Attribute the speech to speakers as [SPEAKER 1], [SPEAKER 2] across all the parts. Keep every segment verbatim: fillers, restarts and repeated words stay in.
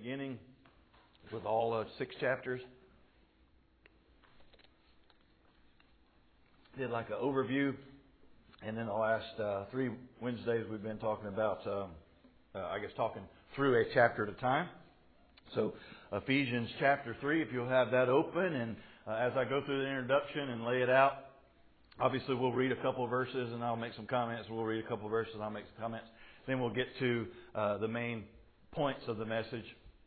[SPEAKER 1] beginning with all uh, six chapters. Did like an overview, and then the last uh, three Wednesdays we've been talking about, um, uh, I guess, talking through a chapter at a time. So Ephesians chapter three, if you'll have that open, and uh, as I go through the introduction and lay it out, obviously we'll read a couple of verses and I'll make some comments. We'll read a couple of verses and I'll make some comments. Then we'll get to uh, the main points of the message,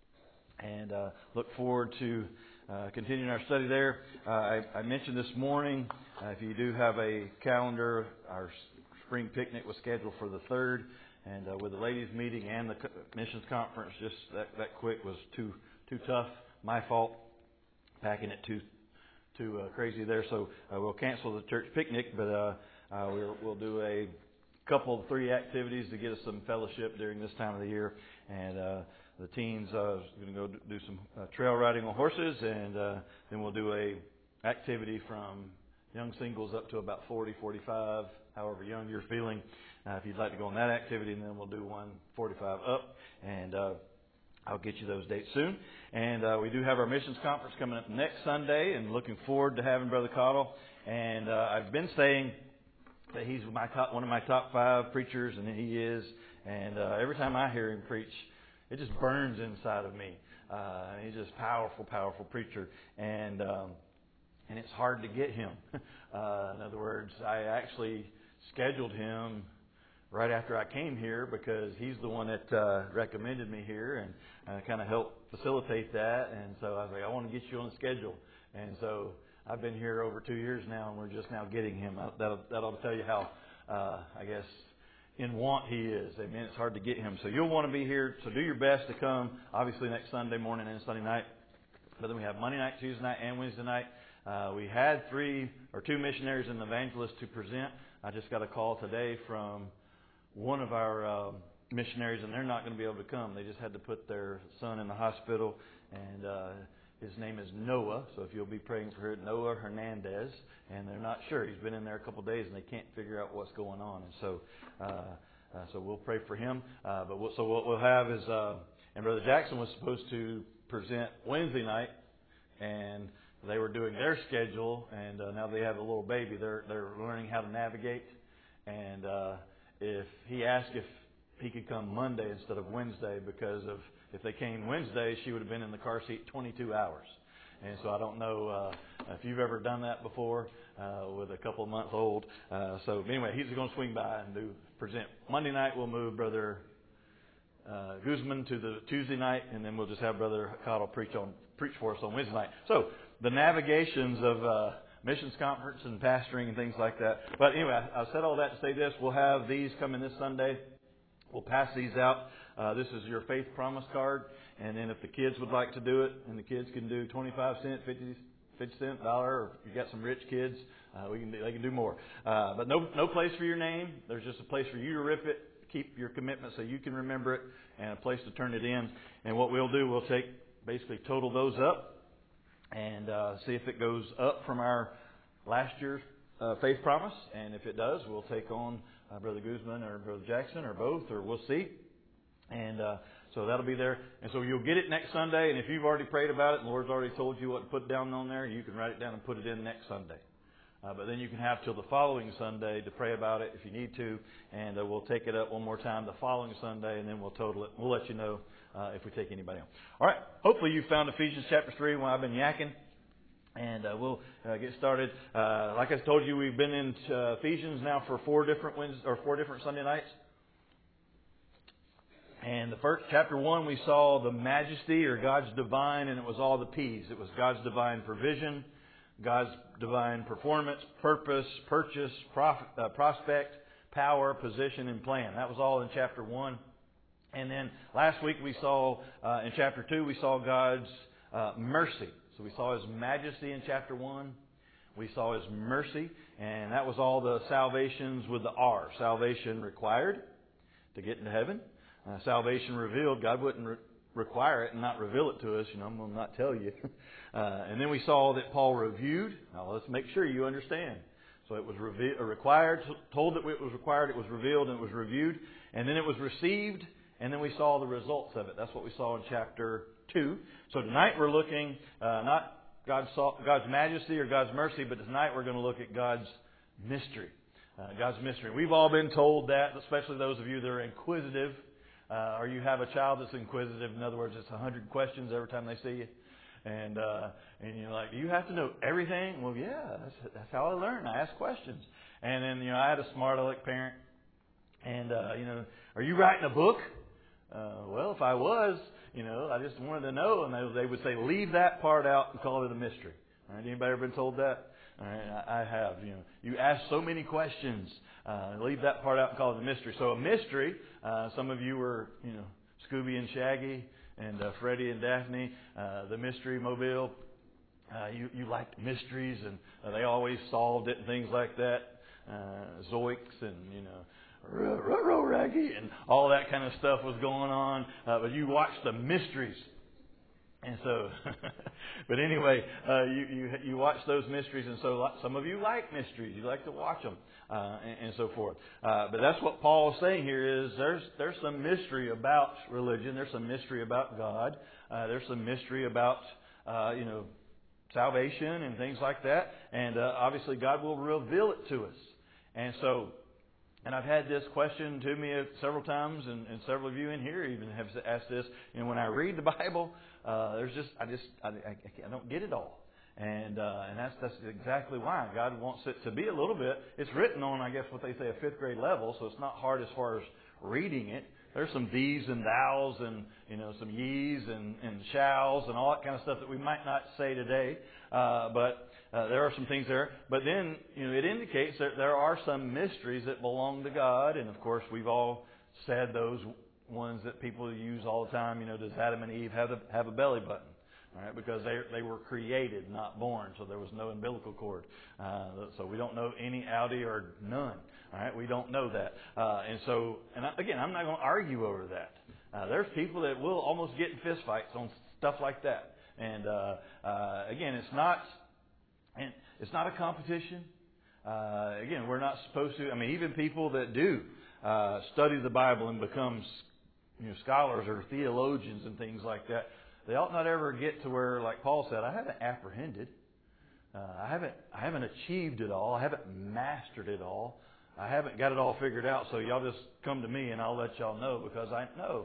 [SPEAKER 1] and uh, look forward to uh, continuing our study there. Uh, I, I mentioned this morning, uh, if you do have a calendar, our spring picnic was scheduled for the third. And uh, with the ladies' meeting and the missions conference, just that, that quick was too too tough. My fault, packing it too too uh, crazy there. So uh, we'll cancel the church picnic, but uh, uh, we'll, we'll do a couple, three activities to get us some fellowship during this time of the year. And uh, the teens are uh, going to go do some uh, trail riding on horses, and uh, then we'll do a activity from young singles up to about forty, forty-five, however young you're feeling. Uh, if you'd like to go on that activity, and then we'll do one forty-five up, and uh, I'll get you those dates soon. And uh, we do have our missions conference coming up next Sunday, and looking forward to having Brother Cottle. And uh, I've been saying that he's my top, one of my top five preachers, and he is. And uh, every time I hear him preach, it just burns inside of me. Uh, he's just powerful, powerful preacher, and um, and it's hard to get him. uh, in other words, I actually scheduled him right after I came here, because he's the one that uh, recommended me here, and uh, kind of helped facilitate that. And so I was like, I want to get you on the schedule. And so I've been here over two years now, and we're just now getting him. That'll, that'll tell you how, uh, I guess, in want he is. Amen. It's hard to get him. So you'll want to be here. So do your best to come, obviously, next Sunday morning and Sunday night. But then we have Monday night, Tuesday night, and Wednesday night. Uh, we had three or two missionaries and evangelists to present. I just got a call today from one of our uh, missionaries, and they're not going to be able to come. They just had to put their son in the hospital, and uh, his name is Noah. So if you'll be praying for him, Noah Hernandez, and they're not sure. He's been in there a couple of days, and they can't figure out what's going on. And so, uh, uh, so we'll pray for him. Uh, but we'll, so what we'll have is, uh, and Brother Jackson was supposed to present Wednesday night, and they were doing their schedule, and uh, now they have a little baby. They're they're learning how to navigate, and uh, if he asked if he could come Monday instead of Wednesday, because of if they came Wednesday, she would have been in the car seat twenty-two hours. And so I don't know uh, if you've ever done that before uh, with a couple of months old. Uh, so anyway, he's going to swing by and do present. Monday night we'll move Brother uh, Guzman to the Tuesday night, and then we'll just have Brother Cottle preach on preach for us on Wednesday night. So the navigations of uh, missions conference and pastoring and things like that. But anyway, I, I said all that to say this. We'll have these coming this Sunday. We'll pass these out. Uh, this is your faith promise card. And then if the kids would like to do it, and the kids can do twenty-five cent, fifty, fifty cent, dollar, or if you've got some rich kids, uh, we can do, they can do more. Uh, but no, no place for your name. There's just a place for you to rip it, keep your commitment so you can remember it, and a place to turn it in. And what we'll do, we'll take, basically total those up, and uh, see if it goes up from our last year's uh, faith promise. And if it does, we'll take on uh, Brother Guzman or Brother Jackson or both, or we'll see. And uh, so that'll be there. And so you'll get it next Sunday. And if you've already prayed about it and the Lord's already told you what to put down on there, you can write it down and put it in next Sunday. Uh, but then you can have till the following Sunday to pray about it if you need to. And uh, we'll take it up one more time the following Sunday, and then we'll total it. We'll let you know uh, if we take anybody on. All right. Hopefully you found Ephesians chapter three when I've been yakking. And uh, we'll uh, get started. Uh, like I told you, we've been in uh, Ephesians now for four different Wednesdays, or four different Sunday nights. And the first chapter one, we saw the majesty, or God's divine, and it was all the P's. It was God's divine provision, God's divine performance, purpose, purchase, prof, uh, prospect, power, position, and plan. That was all in chapter one. And then last week we saw, uh, in chapter two, we saw God's uh, mercy. So we saw His majesty in chapter one. We saw His mercy, and that was all the salvations with the R. Salvation required to get into heaven. Uh, salvation revealed. God wouldn't re- require it and not reveal it to us. You know, I'm going to not tell you. uh, and then we saw that Paul reviewed. Now let's make sure you understand. So it was reve- required, told that it was required, it was revealed, and it was reviewed. And then it was received, and then we saw the results of it. That's what we saw in chapter two. So tonight we're looking uh, not God's, God's majesty or God's mercy, but tonight we're going to look at God's mystery. Uh, God's mystery. We've all been told that, especially those of you that are inquisitive, uh, or you have a child that's inquisitive. In other words, it's a hundred questions every time they see you. And uh, and you're like, do you have to know everything? Well, yeah, that's, that's how I learn. I ask questions. And then, you know, I had a smart aleck parent. And, uh, you know, are you writing a book? Uh, well, if I was, you know, I just wanted to know. And they, they would say, leave that part out and call it a mystery. All right, anybody ever been told that? All right, I, I have. You know, you ask so many questions. Uh, leave that part out and call it a mystery. So a mystery, uh, some of you were, you know, Scooby and Shaggy and uh, Freddie and Daphne, uh, the Mystery Mobile. Uh, you, you liked mysteries, and uh, they always solved it and things like that. Uh, Zoiks and, you know, Ruh-roh, Raggy, and all that kind of stuff was going on. Uh, but you watched the mysteries. And so, but anyway, uh, you, you you watch those mysteries, and so some of you like mysteries. You like to watch them, uh, and, and so forth. Uh, but that's what Paul is saying here is there's there's some mystery about religion. There's some mystery about God. Uh, there's some mystery about uh, you know salvation and things like that. And uh, obviously, God will reveal it to us. And so. And I've had this question to me several times, and, and several of you in here even have asked this. You know, when I read the Bible, uh, there's just I just I, I, I don't get it all, and uh, and that's that's exactly why God wants it to be a little bit. It's written on, I guess, what they say a fifth grade level, so it's not hard as far as reading it. There's some these and thous, and you know some ye's and, and shalls and all that kind of stuff that we might not say today, uh, but. Uh, there are some things there, but then you know it indicates that there are some mysteries that belong to God, and of course we've all said those ones that people use all the time. You know, does Adam and Eve have a, have a belly button? All right, because they they were created, not born, so there was no umbilical cord. Uh, so we don't know any Audi or none. All right, we don't know that, uh, and so and I, again, I'm not going to argue over that. Uh, there's people that will almost get in fistfights on stuff like that, and uh, uh, again, it's not. And it's not a competition. Uh, again, we're not supposed to. I mean, even people that do uh, study the Bible and become, you know, scholars or theologians and things like that, they ought not ever get to where, like Paul said, I haven't apprehended, uh, I haven't, I haven't achieved it all, I haven't mastered it all, I haven't got it all figured out. So y'all just come to me and I'll let y'all know, because I know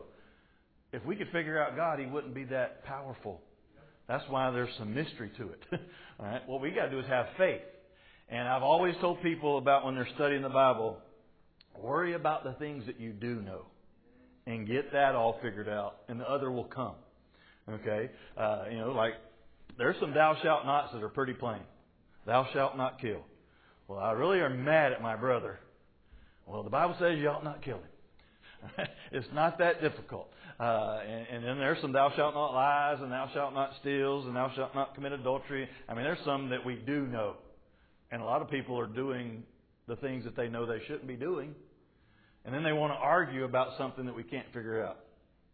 [SPEAKER 1] if we could figure out God, He wouldn't be that powerful. That's why there's some mystery to it. All right. What we got to do is have faith. And I've always told people about when they're studying the Bible, worry about the things that you do know, and get that all figured out, and the other will come. Okay. Uh, you know, like there's some thou shalt nots that are pretty plain. Thou shalt not kill. Well, I really am mad at my brother. Well, the Bible says you ought not kill him. It's not that difficult. Uh, and, and then there's some thou shalt not lies, and thou shalt not steals, and thou shalt not commit adultery. I mean, there's some that we do know. And a lot of people are doing the things that they know they shouldn't be doing. And then they want to argue about something that we can't figure out.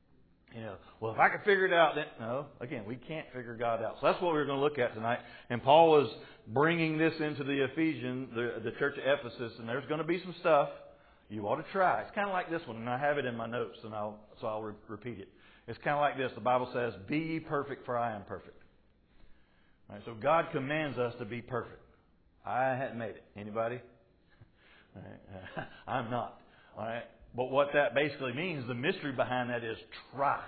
[SPEAKER 1] You know, well, if I could figure it out, then... No, again, we can't figure God out. So that's what we're going to look at tonight. And Paul was bringing this into the Ephesians, the, the church of Ephesus, and there's going to be some stuff you ought to try. It's kind of like this one, and I have it in my notes, and I'll so I'll re- repeat it. It's kind of like this. The Bible says, "Be ye perfect, for I am perfect." All right, so God commands us to be perfect. I hadn't made it. Anybody? All right. I'm not. All right. But what that basically means, the mystery behind that is try.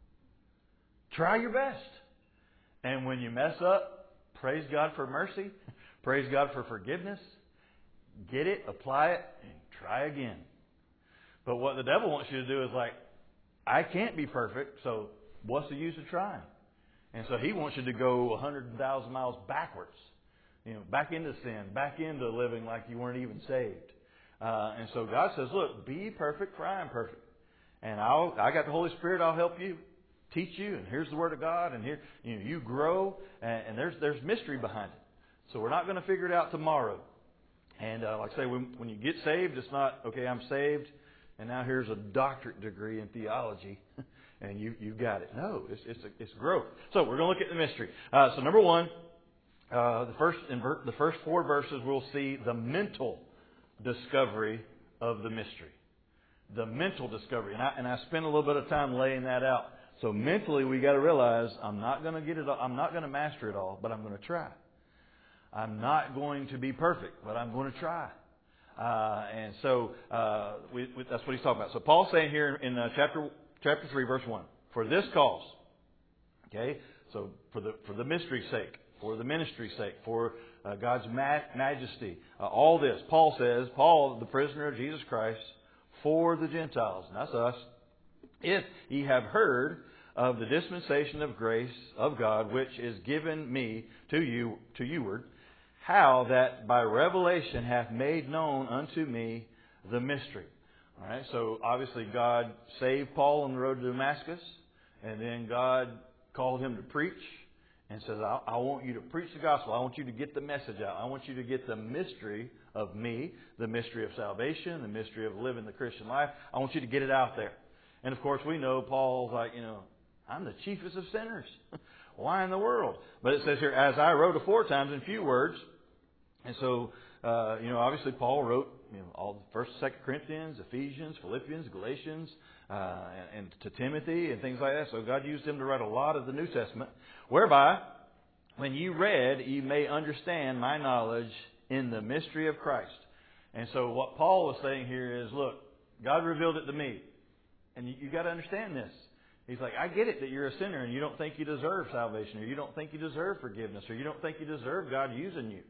[SPEAKER 1] Try your best. And when you mess up, praise God for mercy. Praise God for forgiveness. Get it, apply it, and try again. But what the devil wants you to do is like, I can't be perfect, so what's the use of trying? And so he wants you to go one hundred thousand miles backwards. You know, back into sin, back into living like you weren't even saved. Uh, and so God says, look, be perfect, for I am perfect. And I'll, I got the Holy Spirit, I'll help you, teach you, and here's the Word of God, and here you know, you grow, and, and there's there's mystery behind it. So we're not going to figure it out tomorrow. And uh, like I say, when, when you get saved, it's not, okay, I'm saved, and now here's a doctorate degree in theology, and you, you've got it. No, it's it's, a, it's growth. So we're going to look at the mystery. Uh, so number one, uh, the first in ver- the first four verses, we'll see the mental discovery of the mystery. the mental discovery. And I, and I spent a little bit of time laying that out. So mentally, we got to realize I'm not going to get it all, I'm not going to master it all, but I'm going to try. I'm not going to be perfect, but I'm going to try. Uh, and so uh, we, we, that's what he's talking about. So Paul's saying here in uh, chapter chapter three, verse one, for this cause, okay, so for the for the mystery's sake, for the ministry's sake, for uh, God's ma- majesty, uh, all this, Paul says, Paul, the prisoner of Jesus Christ, for the Gentiles, and that's us, if ye have heard of the dispensation of grace of God, which is given me to you to youward, how that by revelation hath made known unto me the mystery. All right, so obviously God saved Paul on the road to Damascus, and then God called him to preach and says, I, I want you to preach the gospel. I want you to get the message out. I want you to get the mystery of me, the mystery of salvation, the mystery of living the Christian life. I want you to get it out there. And of course, we know Paul's like, you know, I'm the chiefest of sinners. Why in the world? But it says here, as I wrote aforetimes in few words. And so, uh, you know, obviously Paul wrote, you know, all the First, Second Corinthians, Ephesians, Philippians, Galatians, uh, and, and to Timothy and things like that. So God used him to write a lot of the New Testament, whereby when you read, you may understand my knowledge in the mystery of Christ. And so what Paul was saying here is, look, God revealed it to me, and you, you got to understand this. He's like, I get it that you're a sinner and you don't think you deserve salvation, or you don't think you deserve forgiveness, or you don't think you deserve God using you.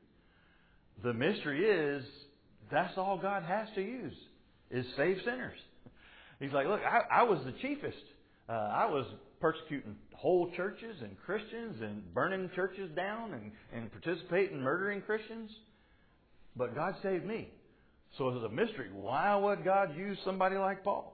[SPEAKER 1] The mystery is, that's all God has to use, is save sinners. He's like, look, I, I was the chiefest. Uh, I was persecuting whole churches and Christians and burning churches down and, and participating in murdering Christians. But God saved me. So it's a mystery. Why would God use somebody like Paul?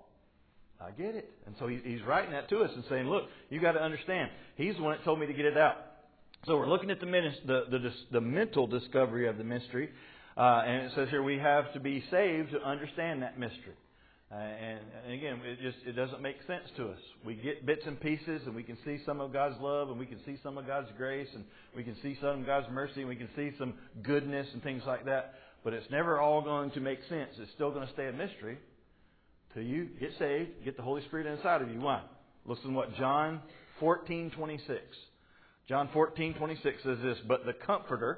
[SPEAKER 1] I get it. And so he, he's writing that to us and saying, look, you got to understand. He's the one that told me to get it out. So we're looking at the, the, the, the mental discovery of the mystery. Uh, and it says here we have to be saved to understand that mystery. Uh, and, and again, it just it doesn't make sense to us. We get bits and pieces, and we can see some of God's love, and we can see some of God's grace, and we can see some of God's mercy, and we can see some goodness and things like that. But it's never all going to make sense. It's still going to stay a mystery till you get saved, get the Holy Spirit inside of you. Why? Listen to what John fourteen twenty-six. John fourteen twenty-six says this, but the Comforter,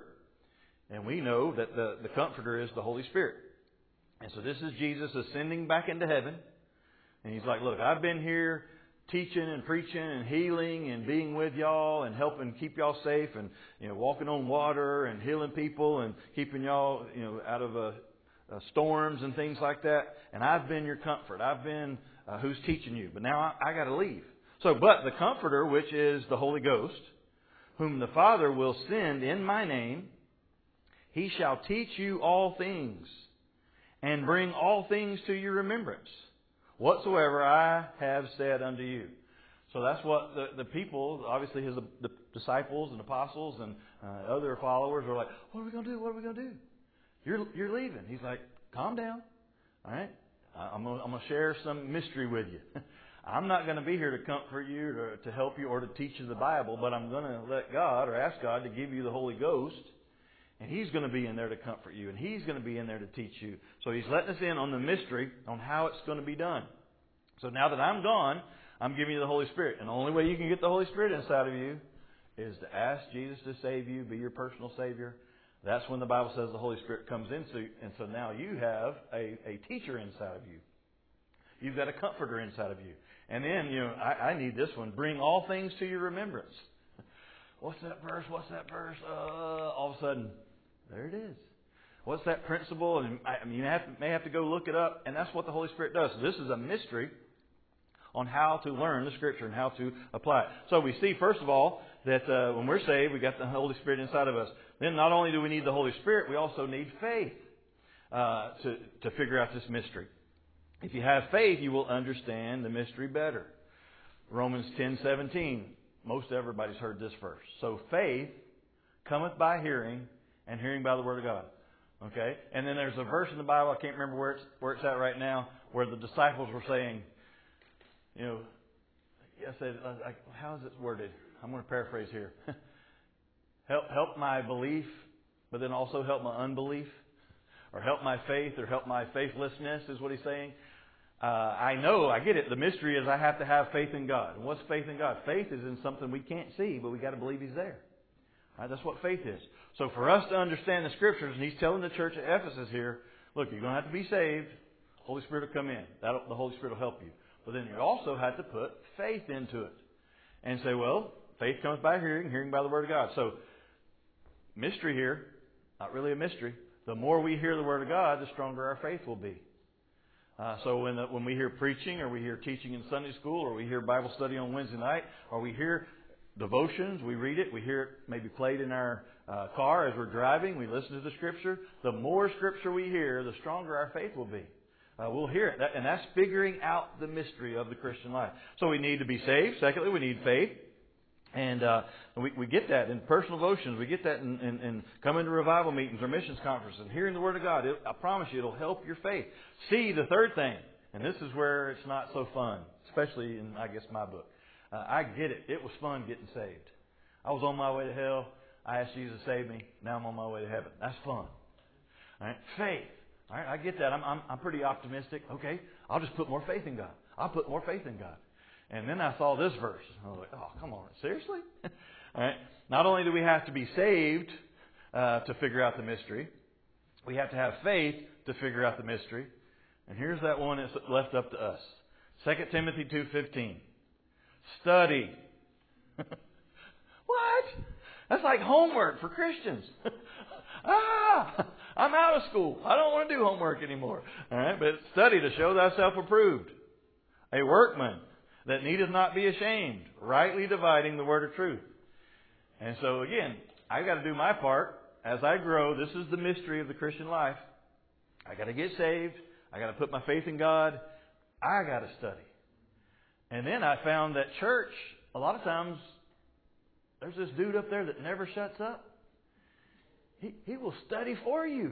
[SPEAKER 1] and we know that the, the Comforter is the Holy Spirit. And so this is Jesus ascending back into heaven. And He's like, look, I've been here teaching and preaching and healing and being with y'all and helping keep y'all safe and, you know, walking on water and healing people and keeping y'all, you know, out of uh, uh, storms and things like that. And I've been your comfort. I've been uh, who's teaching you. But now I, I got to leave. So, but the Comforter, which is the Holy Ghost, whom the Father will send in my name, He shall teach you all things and bring all things to your remembrance, whatsoever I have said unto you. So that's what the, the people, obviously His the disciples and apostles and uh, other followers are like, what are we going to do? What are we going to do? You're you're leaving. He's like, calm down. All right? I'm going I'm to share some mystery with you. I'm not going to be here to comfort you or to help you or to teach you the Bible, but I'm going to let God or ask God to give you the Holy Ghost. And He's going to be in there to comfort you. And He's going to be in there to teach you. So He's letting us in on the mystery on how it's going to be done. So now that I'm gone, I'm giving you the Holy Spirit. And the only way you can get the Holy Spirit inside of you is to ask Jesus to save you, be your personal Savior. That's when the Bible says the Holy Spirit comes into. And so now you have a, a teacher inside of you. You've got a comforter inside of you. And then, you know, I, I need this one. Bring all things to your remembrance. What's that verse? What's that verse? Uh, all of a sudden, there it is. What's that principle? And I mean, you have to, may have to go look it up. And that's what the Holy Spirit does. So this is a mystery on how to learn the Scripture and how to apply it. So we see, first of all, that uh, when we're saved, we got the Holy Spirit inside of us. Then not only do we need the Holy Spirit, we also need faith uh, to, to figure out this mystery. If you have faith, you will understand the mystery better. Romans ten seventeen. Most everybody's heard this verse. So faith cometh by hearing, and hearing by the Word of God. Okay? And then there's a verse in the Bible, I can't remember where it's, where it's at right now, where the disciples were saying, you know, I said, how is it worded? I'm going to paraphrase here. help, help my belief, but then also help my unbelief. Or help my faith, or help my faithlessness, is what he's saying. uh, I know, I get it. The mystery is I have to have faith in God. And what's faith in God? Faith is in something we can't see, but we got to believe He's there. Right? That's what faith is. So for us to understand the Scriptures, and He's telling the church at Ephesus here, look, you're going to have to be saved. Holy Spirit will come in. That'll, the Holy Spirit will help you. But then you also have to put faith into it. And say, well, faith comes by hearing, hearing by the Word of God. So, mystery here, not really a mystery. The more we hear the Word of God, the stronger our faith will be. Uh, so when the, when we hear preaching, or we hear teaching in Sunday school, or we hear Bible study on Wednesday night, or we hear devotions, we read it, we hear it maybe played in our uh, car as we're driving, we listen to the Scripture. The more Scripture we hear, the stronger our faith will be. Uh, we'll hear it. That, and that's figuring out the mystery of the Christian life. So we need to be saved. Secondly, we need faith. And uh, we, we get that in personal devotions. We get that in, in, in coming to revival meetings or missions conferences and hearing the Word of God. It, I promise you, it'll help your faith. See, the third thing, and this is where it's not so fun, especially in, I guess, my book. Uh, I get it. It was fun getting saved. I was on my way to hell. I asked Jesus to save me. Now I'm on my way to heaven. That's fun. All right? Faith. All right, I get that. I'm, I'm, I'm pretty optimistic. Okay, I'll just put more faith in God. I'll put more faith in God. And then I saw this verse. I was like, oh, come on, seriously? All right. Not only do we have to be saved uh, to figure out the mystery, we have to have faith to figure out the mystery. And here's that one that's left up to us. Second Timothy two fifteen. Study. What? That's like homework for Christians. ah, I'm out of school. I don't want to do homework anymore. All right, but study to show thyself approved, a workman that needeth not be ashamed, rightly dividing the word of truth. And so again, I've got to do my part as I grow. This is the mystery of the Christian life. I got to get saved. I got to put my faith in God. I got to study. And then I found that church, a lot of times, there's this dude up there that never shuts up. He, he will study for you.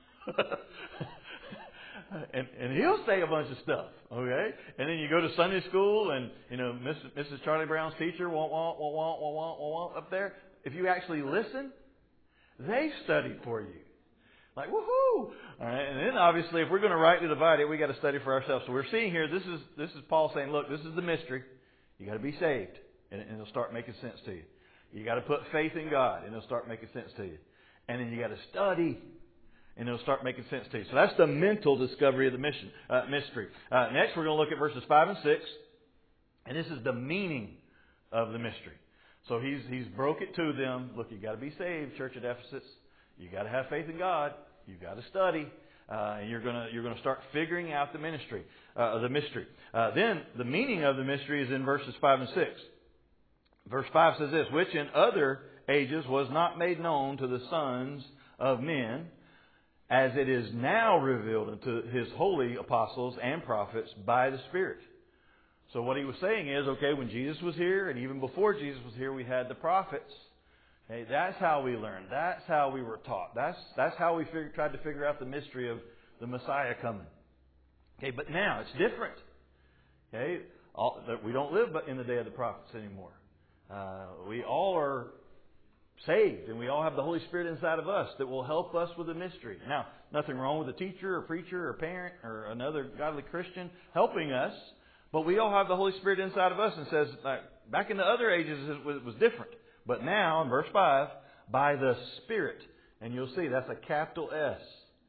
[SPEAKER 1] and, and he'll say a bunch of stuff, okay? And then you go to Sunday school and, you know, Missus Missus Charlie Brown's teacher, wah, wah, wah, wah, wah, wah, wah, wah, up there. If you actually listen, they study for you. Like, woohoo! All right, and then obviously, if we're going to rightly divide it, we got to study for ourselves. So we're seeing here, this is this is Paul saying, look, this is the mystery. You got to be saved, and, and it'll start making sense to you. You got to put faith in God, and it'll start making sense to you. And then you got to study, and it'll start making sense to you. So that's the mental discovery of the mission uh, mystery. Uh, next, we're going to look at verses five and six, and this is the meaning of the mystery. So he's he's broke it to them. Look, you got to be saved, church at Ephesus. You got to have faith in God. You've got to study, uh, and you're gonna you're gonna start figuring out the ministry, uh, the mystery. Uh, then the meaning of the mystery is in verses five and six. Verse five says this: which in other ages was not made known to the sons of men, as it is now revealed unto His holy apostles and prophets by the Spirit. So what he was saying is, okay, when Jesus was here, and even before Jesus was here, we had the prophets. Okay, that's how we learned. That's how we were taught. That's that's how we figured, tried to figure out the mystery of the Messiah coming. Okay, but now it's different. Okay, all, we don't live in the day of the prophets anymore. Uh, we all are saved, and we all have the Holy Spirit inside of us that will help us with the mystery. Now, nothing wrong with a teacher or preacher or parent or another godly Christian helping us, but we all have the Holy Spirit inside of us, and says, like, back in the other ages it was, it was different. But now, in verse five, by the Spirit. And you'll see that's a capital S.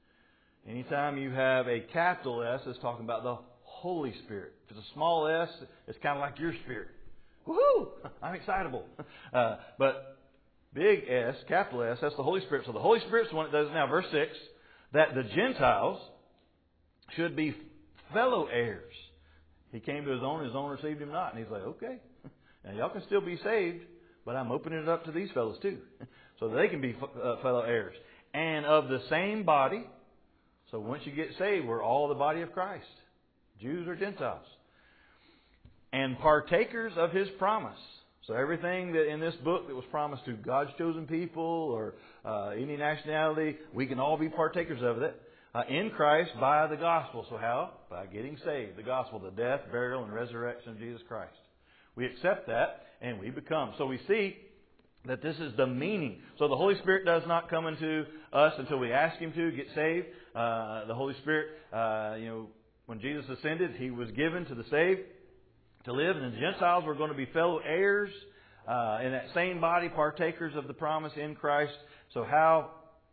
[SPEAKER 1] Anytime you have a capital S, it's talking about the Holy Spirit. If it's a small s, it's kind of like your spirit. Woohoo! I'm excitable. Uh, but big S, capital S, that's the Holy Spirit. So the Holy Spirit's the one that does it now. Verse six, that the Gentiles should be fellow heirs. He came to His own, His own received Him not. And He's like, okay, now y'all can still be saved, but I'm opening it up to these fellows too, so that they can be uh, fellow heirs. And of the same body, so once you get saved, we're all the body of Christ, Jews or Gentiles. And partakers of His promise. So everything that in this book that was promised to God's chosen people or uh, any nationality, we can all be partakers of it. Uh, in Christ by the gospel. So how? By getting saved. The gospel, the death, burial, and resurrection of Jesus Christ. We accept that and we become. So we see that this is the meaning. So the Holy Spirit does not come into us until we ask Him to get saved. Uh, the Holy Spirit, uh, you know, when Jesus ascended, He was given to the saved to live, and the Gentiles were going to be fellow heirs uh, in that same body, partakers of the promise in Christ. So how?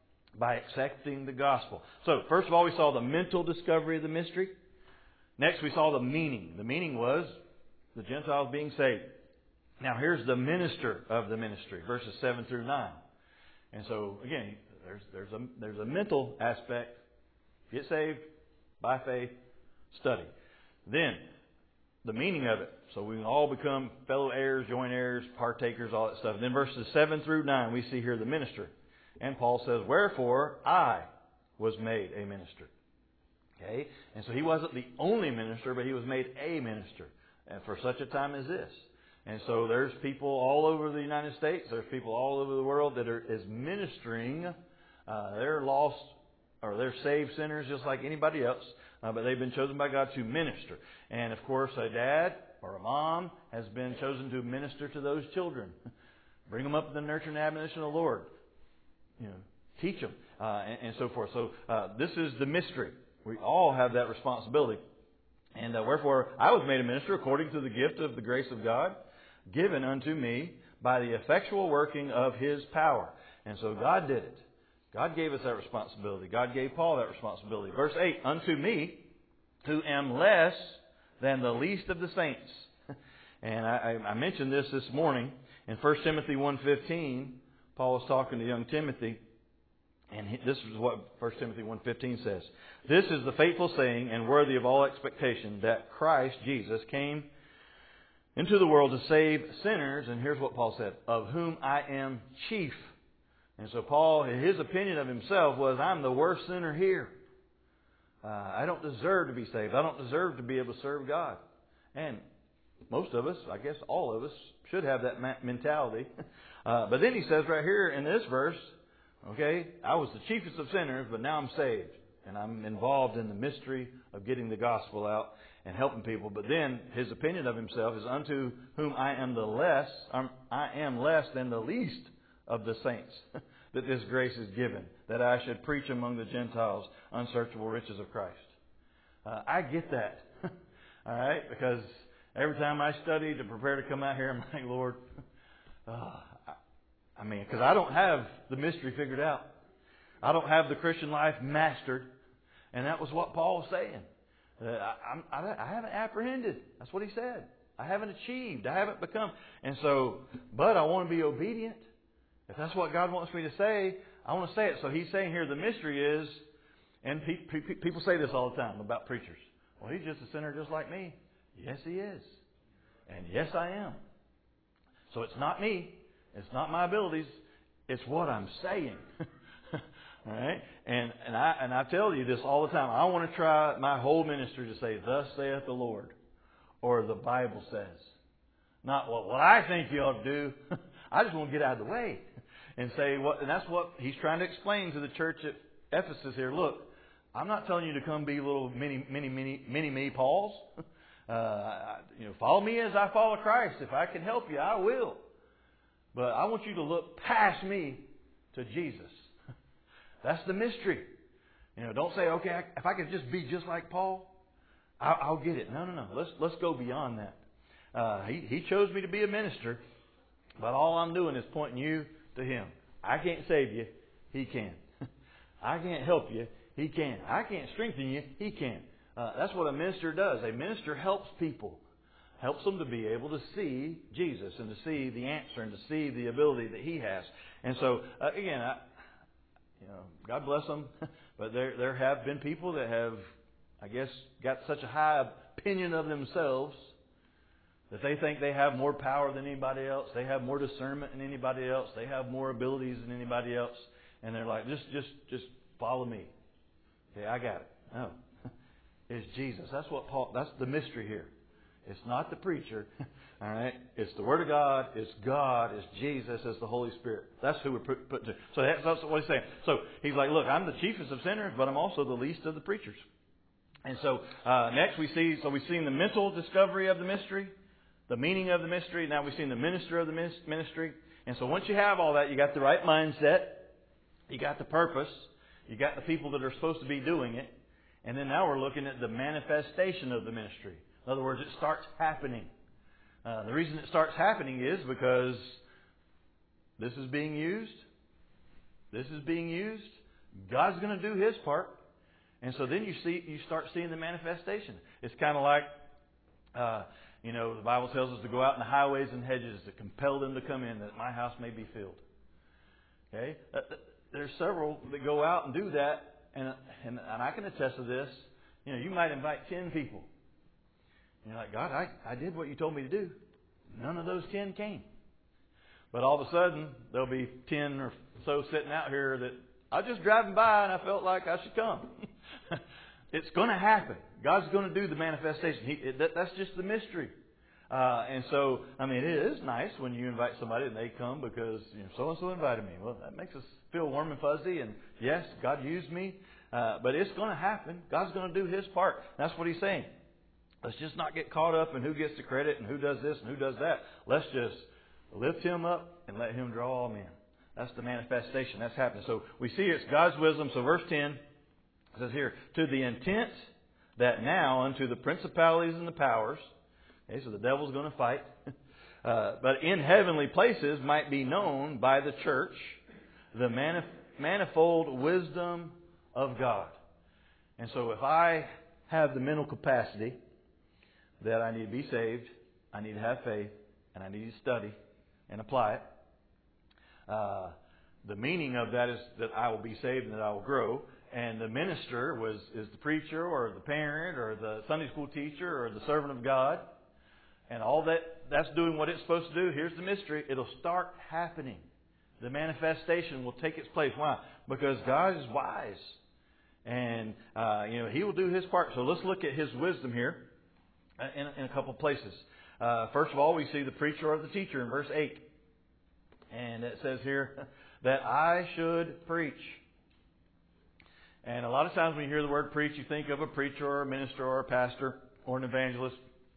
[SPEAKER 1] By accepting the gospel. So first of all, we saw the mental discovery of the mystery. Next, we saw the meaning. The meaning was the Gentiles being saved. Now here's the minister of the ministry, verses seven through nine. And so again, there's there's a there's a mental aspect. Get saved by faith, study. Then the meaning of it. So we can all become fellow heirs, joint heirs, partakers, all that stuff. And then verses seven through nine, we see here the minister. And Paul says, wherefore I was made a minister. Okay? And so he wasn't the only minister, but he was made a minister. And for such a time as this. And so there's people all over the United States, there's people all over the world that are is ministering. Uh, they're lost, or they're saved sinners just like anybody else. Uh, but they've been chosen by God to minister. And of course, a dad or a mom has been chosen to minister to those children. Bring them up in the nurture and admonition of the Lord. You know, teach them, uh, and, and so forth. So uh, this is the mystery. We all have that responsibility. And uh, wherefore, I was made a minister according to the gift of the grace of God, given unto me by the effectual working of His power. And so God did it. God gave us that responsibility. God gave Paul that responsibility. Verse eight, unto me, who am less than the least of the saints. And I, I mentioned this this morning in First Timothy one fifteen. Paul was talking to young Timothy, and this is what First Timothy one fifteen says. This is the faithful saying and worthy of all expectation, that Christ Jesus came into the world to save sinners. And here's what Paul said, of whom I am chief. And so Paul, his opinion of himself was, I'm the worst sinner here. Uh, I don't deserve to be saved. I don't deserve to be able to serve God. And most of us, I guess all of us, should have that mentality. Uh, but then he says right here in this verse, okay, I was the chiefest of sinners, but now I'm saved. And I'm involved in the mystery of getting the gospel out and helping people. But then his opinion of himself is, unto whom I am the less, um, I am less than the least of the saints, that this grace is given, that I should preach among the Gentiles unsearchable riches of Christ. Uh, I get that. All right? Because every time I study to prepare to come out here, I'm like, Lord, uh, I, I mean, because I don't have the mystery figured out. I don't have the Christian life mastered. And that was what Paul was saying. Uh, I, I, I haven't apprehended. That's what he said. I haven't achieved. I haven't become. And so, but I want to be obedient. If that's what God wants me to say, I want to say it. So he's saying here the mystery is, and pe- pe- people say this all the time about preachers. Well, he's just a sinner just like me. Yes, he is. And yes, I am. So it's not me. It's not my abilities. It's what I'm saying. All right? And and I and I tell you this all the time. I want to try my whole ministry to say, thus saith the Lord, or the Bible says. Not what, what I think you ought to do. I just want to get out of the way and say what, and that's what he's trying to explain to the church at Ephesus here. Look, I'm not telling you to come be little mini, mini, mini, mini me Pauls. Uh, you know, follow me as I follow Christ. If I can help you, I will. But I want you to look past me to Jesus. That's the mystery. You know, don't say, okay, I, if I could just be just like Paul, I'll, I'll get it. No, no, no. Let's let's go beyond that. Uh, he he chose me to be a minister. But all I'm doing is pointing you to Him. I can't save you. He can. I can't help you. He can. I can't strengthen you. He can. Uh, that's what a minister does. A minister helps people. Helps them to be able to see Jesus and to see the answer and to see the ability that He has. And so, uh, again, I, you know, God bless them. But there there have been people that have, I guess, got such a high opinion of themselves that they think they have more power than anybody else. They have more discernment than anybody else. They have more abilities than anybody else. And they're like, just just, just follow me. Okay, I got it. No. It's Jesus. That's what Paul, that's the mystery here. It's not the preacher. All right? It's the Word of God. It's God. It's Jesus. It's the Holy Spirit. That's who we're put, put to. So that's, that's what he's saying. So he's like, look, I'm the chiefest of sinners, but I'm also the least of the preachers. And so uh, next we see, so we've seen the mental discovery of the mystery, the meaning of the mystery. Now we've seen the minister of the ministry. And so once you have all that, you got the right mindset. You got the purpose. You got the people that are supposed to be doing it. And then now we're looking at the manifestation of the ministry. In other words, it starts happening. Uh, the reason it starts happening is because this is being used. This is being used. God's going to do His part. And so then you see, you start seeing the manifestation. It's kind of like, uh, you know, the Bible tells us to go out in the highways and hedges to compel them to come in, that my house may be filled. Okay? Uh, there's several that go out and do that, and, and and I can attest to this. You know, you might invite ten people. And you're like, God, I, I did what you told me to do. None of those ten came. But all of a sudden, there'll be ten or so sitting out here that I was just driving by and I felt like I should come. It's going to happen. God's going to do the manifestation. He, it, that, that's just the mystery. Uh, and so, I mean, it is nice when you invite somebody and they come because, you know, so-and-so invited me. Well, that makes us feel warm and fuzzy. And yes, God used me. Uh, but it's going to happen. God's going to do His part. That's what He's saying. Let's just not get caught up in who gets the credit and who does this and who does that. Let's just lift Him up and let Him draw all men. That's the manifestation. That's happening. So we see it's God's wisdom. So verse ten says here, to the intent that now unto the principalities and the powers, okay, so the devil's going to fight, uh, but in heavenly places might be known by the church the manif- manifold wisdom of God. And so if I have the mental capacity that I need to be saved, I need to have faith, and I need to study and apply it, uh, the meaning of that is that I will be saved and that I will grow. And the minister was is the preacher or the parent or the Sunday school teacher or the servant of God. And all that, that's doing what it's supposed to do. Here's the mystery. It'll start happening. The manifestation will take its place. Why? Because God is wise. And, uh, you know, He will do His part. So let's look at His wisdom here in, in a couple of places. Uh, first of all, we see the preacher or the teacher in verse eight. And it says here that I should preach. And a lot of times when you hear the word preach, you think of a preacher or a minister or a pastor or an evangelist.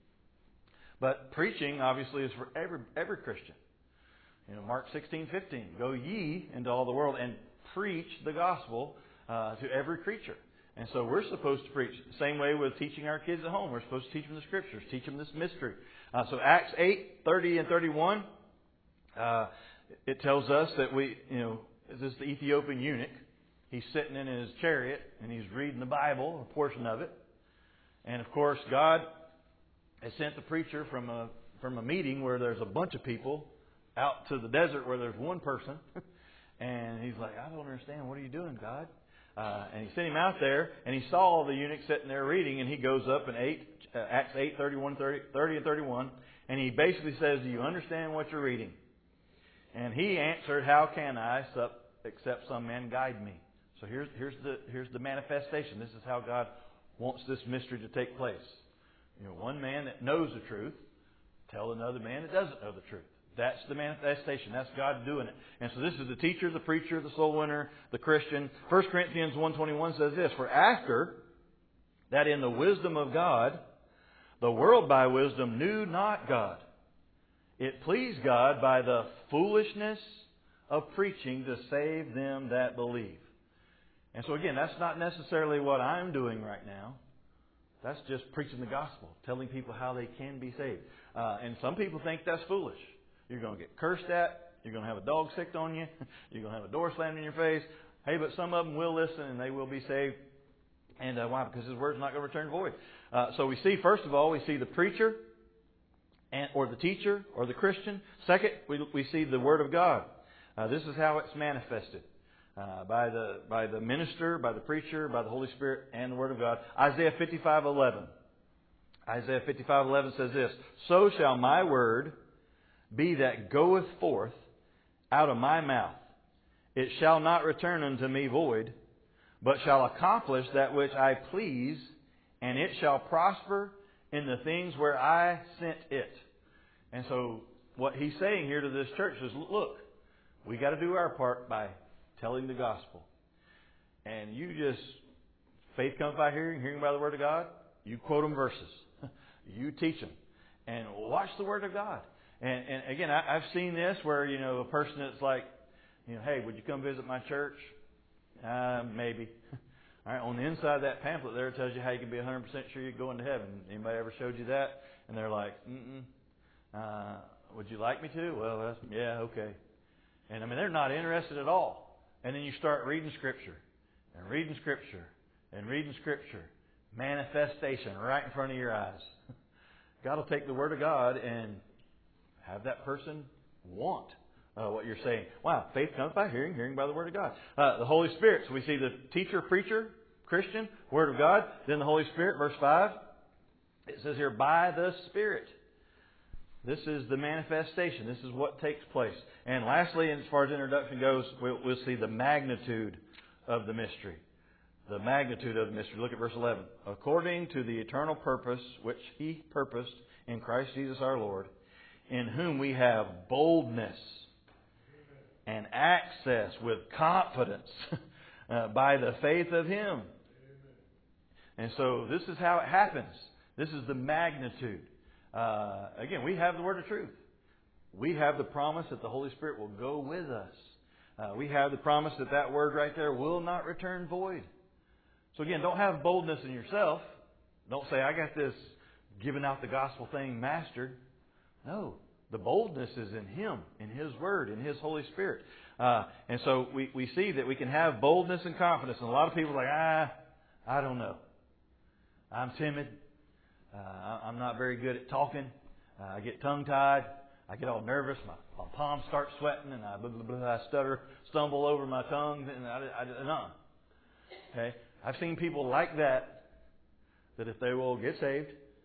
[SPEAKER 1] But preaching, obviously, is for every every Christian. You know, Mark sixteen fifteen, go ye into all the world and preach the gospel uh, to every creature. And so we're supposed to preach. Same way with teaching our kids at home. We're supposed to teach them the Scriptures, teach them this mystery. Uh, so Acts eight, thirty and thirty-one, uh, it tells us that we, you know, this is the Ethiopian eunuch. He's sitting in his chariot and he's reading the Bible, a portion of it. And of course, God has sent the preacher from a from a meeting where there's a bunch of people out to the desert where there's one person. And he's like, I don't understand. What are you doing, God? Uh, and he sent him out there, and he saw the eunuch sitting there reading, and he goes up in eight, uh, Acts eight, thirty-one, thirty, thirty and thirty-one, and he basically says, do you understand what you're reading? And he answered, how can I, except some man guide me? So here's, here's, the, here's the manifestation. This is how God wants this mystery to take place. You know, one man that knows the truth, tell another man that doesn't know the truth. That's the manifestation. That's God doing it. And so this is the teacher, the preacher, the soul winner, the Christian. First Corinthians one twenty-one says this, for after that in the wisdom of God, the world by wisdom knew not God. It pleased God by the foolishness of preaching to save them that believe. And so again, that's not necessarily what I'm doing right now. That's just preaching the gospel, telling people how they can be saved. Uh, and some people think that's foolish. You're going to get cursed at. You're going to have a dog sicked on you. You're going to have a door slammed in your face. Hey, but some of them will listen and they will be saved. And uh, why? Because His word's not going to return void. Uh, so we see, first of all, we see the preacher and or the teacher or the Christian. Second, we, we see the Word of God. Uh, this is how it's manifested. Uh, by the by the minister, by the preacher, by the Holy Spirit, and the Word of God. Isaiah fifty-five eleven. Isaiah fifty-five eleven says this, so shall my word be that goeth forth out of my mouth. It shall not return unto me void, but shall accomplish that which I please, and it shall prosper in the things where I sent it. And so what he's saying here to this church is, look, we got to do our part by telling the gospel. And you just, faith comes by hearing, hearing by the Word of God. You quote them verses. You teach them. And watch the Word of God. And, and again, I, I've seen this where, you know, a person that's like, you know, hey, would you come visit my church? Uh, maybe. All right, on the inside of that pamphlet there, it tells you how you can be one hundred percent sure you're going to heaven. Anybody ever showed you that? And they're like, mm-mm. Uh, would you like me to? Well, that's, yeah, okay. And I mean, they're not interested at all. And then you start reading Scripture and reading Scripture and reading Scripture. Manifestation right in front of your eyes. God will take the Word of God and have that person want uh, what you're saying. Wow, faith comes by hearing, hearing by the Word of God. Uh, the Holy Spirit. So we see the teacher, preacher, Christian, Word of God. Then the Holy Spirit, verse five. It says here, by the Spirit. This is the manifestation. This is what takes place. And lastly, as far as introduction goes, we'll, we'll see the magnitude of the mystery. The magnitude of the mystery. Look at verse eleven. According to the eternal purpose which He purposed in Christ Jesus our Lord, in whom we have boldness and access with confidence uh, by the faith of Him. And so this is how it happens. This is the magnitude. Uh, again, we have the word of truth. We have the promise that the Holy Spirit will go with us. Uh, we have the promise that that word right there will not return void. So again, don't have boldness in yourself. Don't say, I got this giving out the gospel thing mastered. No, the boldness is in Him, in His Word, in His Holy Spirit. Uh, and so we, we see that we can have boldness and confidence. And a lot of people are like, ah, I don't know. I'm timid. Uh, I'm not very good at talking. Uh, I get tongue-tied. I get all nervous. My, my palms start sweating, and I, blah, blah, blah, I stutter, stumble over my tongue. And I, I, I, no. Okay? I've seen people like that, that if they will get saved,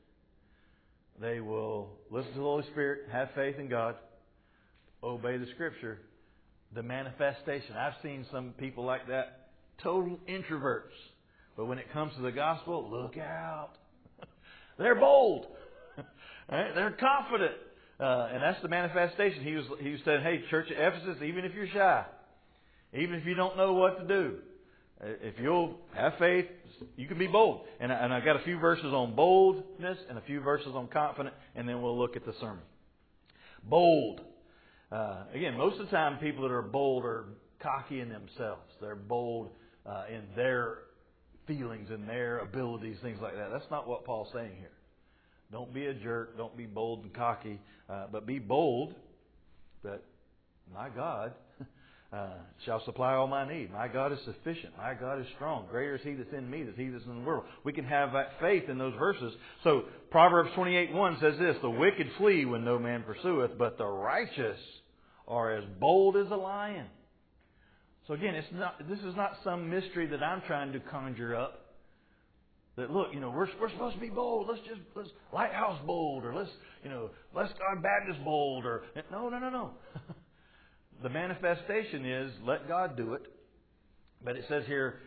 [SPEAKER 1] they will listen to the Holy Spirit, have faith in God, obey the Scripture, the manifestation. I've seen some people like that, total introverts. But when it comes to the gospel, look out. They're bold. Right? They're confident. Uh, and that's the manifestation. He was, he was saying, hey, Church of Ephesus, even if you're shy, even if you don't know what to do, if you'll have faith, you can be bold. And, I, and I've got a few verses on boldness and a few verses on confident, and then we'll look at the sermon. Bold. Uh, again, most of the time people that are bold are cocky in themselves. They're bold uh, in their feelings and their abilities, things like that. That's not what Paul's saying here. Don't be a jerk. Don't be bold and cocky. Uh, but be bold that my God uh, shall supply all my need. My God is sufficient. My God is strong. Greater is He that's in me than He that's in the world. We can have that faith in those verses. So Proverbs twenty-eight one says this, the wicked flee when no man pursueth, but the righteous are as bold as a lion. So again, it's not. This is not some mystery that I'm trying to conjure up. That look, you know, we're we're supposed to be bold. Let's just let's Lighthouse bold, or let's you know let's God Baptist bold, or no, no, no, no. The manifestation is let God do it, but it says here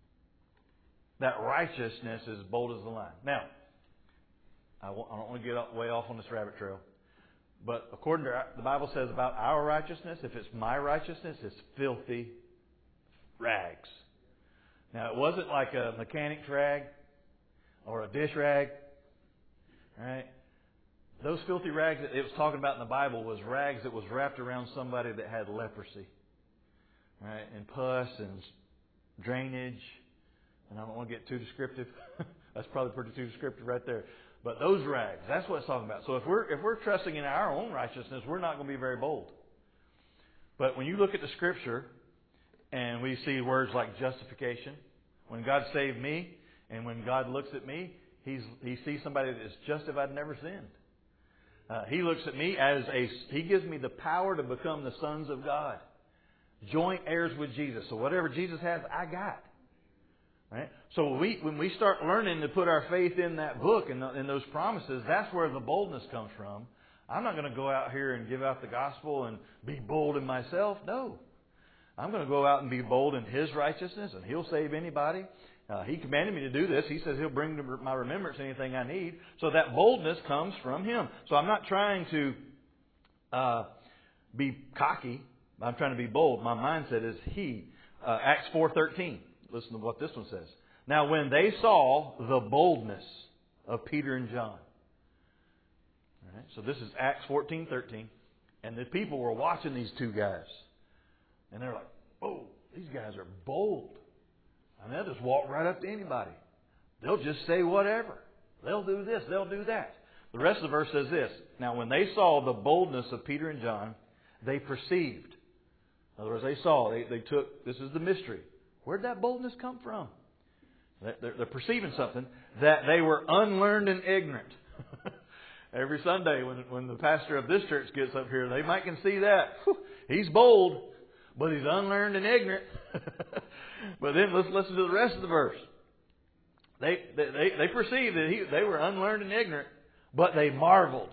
[SPEAKER 1] that righteousness is bold as the lion. Now, I, won't, I don't want to get way off on this rabbit trail, but according to the Bible says about our righteousness, if it's my righteousness, it's filthy rags. Now, it wasn't like a mechanic's rag or a dish rag, right? Those filthy rags that it was talking about in the Bible was rags that was wrapped around somebody that had leprosy, right? And pus and drainage. And I don't want to get too descriptive. That's probably pretty too descriptive right there. But those rags, that's what it's talking about. So if we're if we're trusting in our own righteousness, we're not going to be very bold. But when you look at the Scripture, and we see words like justification. When God saved me, and when God looks at me, He's, He sees somebody that is justified, never sinned. Uh, he looks at me as a, He gives me the power to become the sons of God. Joint heirs with Jesus. So whatever Jesus has, I got. Right? So when we, when we start learning to put our faith in that book and in those promises, that's where the boldness comes from. I'm not going to go out here and give out the gospel and be bold in myself. No. I'm going to go out and be bold in His righteousness, and He'll save anybody. Uh, he commanded me to do this. He says He'll bring to my remembrance anything I need. So that boldness comes from Him. So I'm not trying to uh, be cocky. I'm trying to be bold. My mindset is He. Uh, Acts four thirteen. Listen to what this one says. Now when they saw the boldness of Peter and John. All right, so this is Acts fourteen thirteen. And the people were watching these two guys. And they're like, oh, these guys are bold. I mean, they'll just walk right up to anybody. They'll just say whatever. They'll do this. They'll do that. The rest of the verse says this. Now, when they saw the boldness of Peter and John, they perceived. In other words, they saw. They, they took, this is the mystery. Where did that boldness come from? They're, they're perceiving something, that they were unlearned and ignorant. Every Sunday when, when the pastor of this church gets up here, they might can see that. Whew, he's bold, but he's unlearned and ignorant. But then let's listen to the rest of the verse. They, they, they, they perceived that he, they were unlearned and ignorant, but they marveled.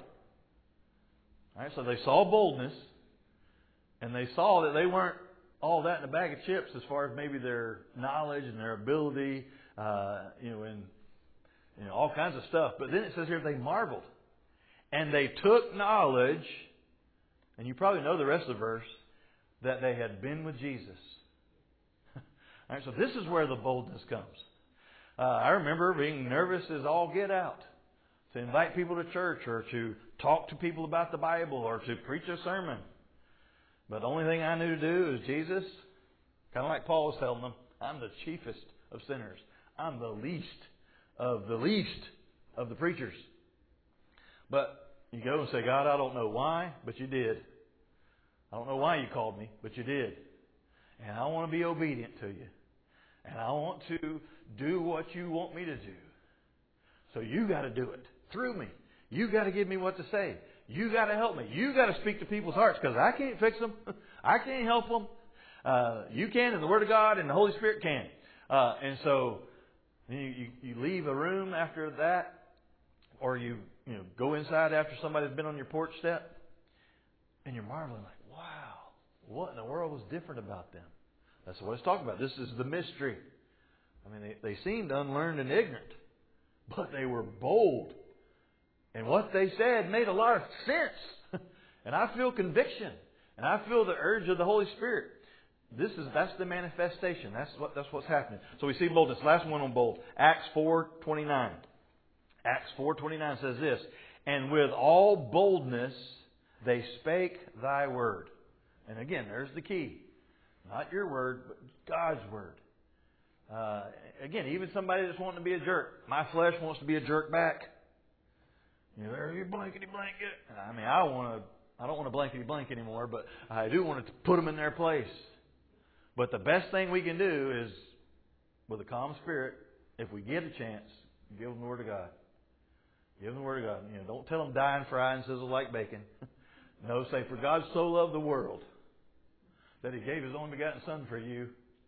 [SPEAKER 1] All right, so they saw boldness, and they saw that they weren't all that in a bag of chips as far as maybe their knowledge and their ability, uh, you know, and you know, all kinds of stuff. But then it says here they marveled. And they took knowledge, and you probably know the rest of the verse, that they had been with Jesus. All right, so this is where the boldness comes. Uh, I remember being nervous as all get out to invite people to church or to talk to people about the Bible or to preach a sermon. But the only thing I knew to do is Jesus, kind of like Paul was telling them, I'm the chiefest of sinners. I'm the least of the least of the preachers. But you go and say, God, I don't know why, but you did. I don't know why you called me, but you did. And I want to be obedient to you. And I want to do what you want me to do. So you got to do it through me. You got to give me what to say. You got to help me. You got to speak to people's hearts because I can't fix them. I can't help them. Uh, you can, and the Word of God and the Holy Spirit can. Uh, and so you, you, you leave a room after that, or you you know go inside after somebody's been on your porch step, and you're marveling like, wow, what in the world was different about them? That's what it's talking about. This is the mystery. I mean, they, they seemed unlearned and ignorant, but they were bold. And what they said made a lot of sense. And I feel conviction. And I feel the urge of the Holy Spirit. This is that's the manifestation. That's what that's what's happening. So we see boldness. Last one on bold. Acts four twenty-nine. Acts four twenty-nine says this. And with all boldness they spake thy word. And again, there's the key. Not your word, but God's word. Uh, again, even somebody that's wanting to be a jerk. My flesh wants to be a jerk back. You know, you blankety blanket. I mean, I want to. I don't want to blankety blank anymore, but I do want to put them in their place. But the best thing we can do is, with a calm spirit, if we get a chance, give them the Word of God. Give them the Word of God. You know, don't tell them die and fry and sizzle like bacon. No, say, for God so loved the world that He gave His only begotten Son for you.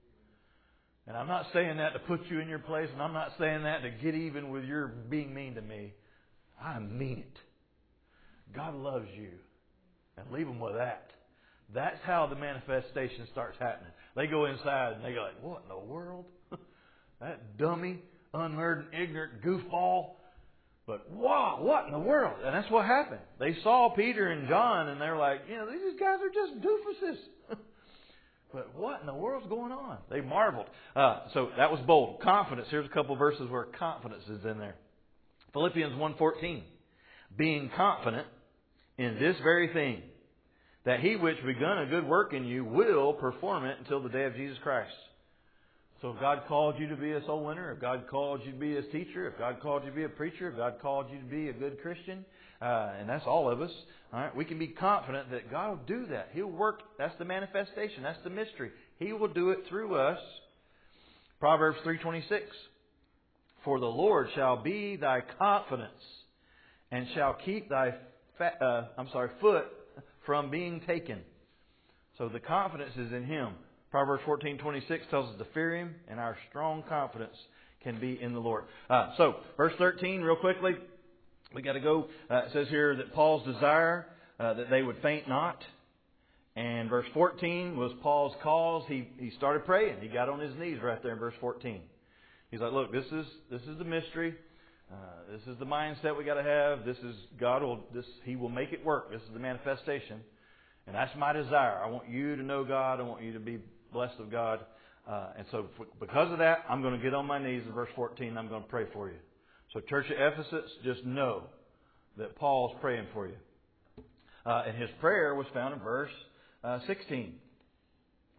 [SPEAKER 1] And I'm not saying that to put you in your place, and I'm not saying that to get even with your being mean to me. I mean it. God loves you. And leave them with that. That's how the manifestation starts happening. They go inside and they go like, what in the world? That dummy, unlearned, ignorant goofball. But wow, what in the world? And that's what happened. They saw Peter and John and they're like, you know, these guys are just doofuses. But what in the world's going on? They marveled. Uh, so that was bold. Confidence. Here's a couple of verses where confidence is in there. Philippians one fourteen. Being confident in this very thing, that He which begun a good work in you will perform it until the day of Jesus Christ. So if God called you to be a soul winner, if God called you to be His teacher, if God called you to be a preacher, if God called you to be a good Christian, uh, and that's all of us, all right, we can be confident that God will do that. He'll work. That's the manifestation. That's the mystery. He will do it through us. Proverbs three twenty-six. For the Lord shall be thy confidence, and shall keep thy fa- uh, I'm sorry foot from being taken. So the confidence is in Him. Proverbs fourteen twenty-six tells us to fear Him, and our strong confidence can be in the Lord. Uh, so, verse thirteen, real quickly, we got to go. Uh, it says here that Paul's desire uh, that they would faint not. And verse fourteen was Paul's cause. He he started praying. He got on his knees right there in verse fourteen. He's like, look, this is this is the mystery. Uh, this is the mindset we got to have. This is God will this He will make it work. This is the manifestation, and that's my desire. I want you to know God. I want you to be blessed of God. Uh, and so, for, because of that, I'm going to get on my knees in verse fourteen. And I'm going to pray for you. So, Church of Ephesus, just know that Paul's praying for you. Uh, and his prayer was found in verse uh, sixteen.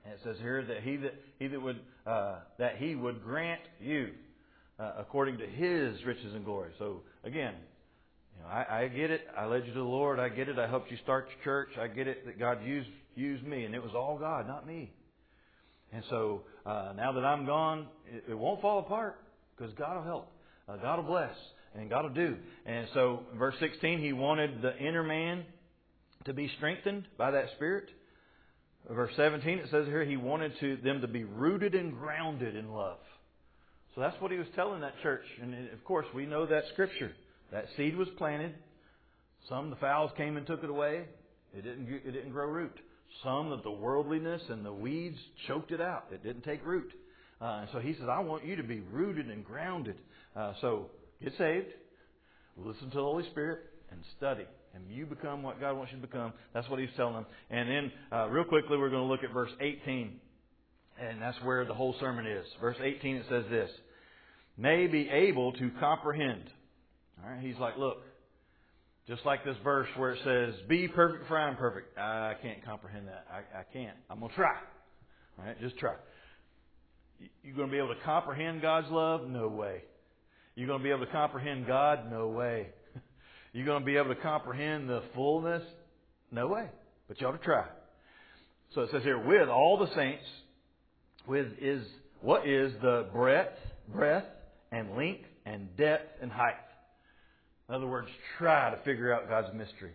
[SPEAKER 1] And it says here that he that he that would uh, that he would grant you uh, according to His riches and glory. So again, you know, I, I get it. I led you to the Lord. I get it. I helped you start your church. I get it that God used used me, and it was all God, not me. And so uh, now that I'm gone, it, it won't fall apart because God will help. Uh, God will bless, and God will do. And so, in verse sixteen, He wanted the inner man to be strengthened by that Spirit. Verse seventeen, it says here, He wanted to, them to be rooted and grounded in love. So that's what He was telling that church. And of course, we know that Scripture. That seed was planted. Some, the fowls came and took it away. It didn't, it didn't grow root. Some of the worldliness and the weeds choked it out. It didn't take root. Uh, and so He says, I want you to be rooted and grounded. Uh, so get saved, listen to the Holy Spirit, and study. And you become what God wants you to become. That's what He's telling them. And then, uh, real quickly, we're going to look at verse eighteen. And that's where the whole sermon is. Verse eighteen, it says this. May be able to comprehend. All right, He's like, look, just like this verse where it says, be perfect for I am perfect. I can't comprehend that. I, I can't. I'm going to try. All right, just try. You're going to be able to comprehend God's love? No way. You're going to be able to comprehend God? No way. You're going to be able to comprehend the fullness? No way. But you ought to try. So it says here, with all the saints, with is what is the breadth, breadth, and length, and depth, and height. In other words, try to figure out God's mystery.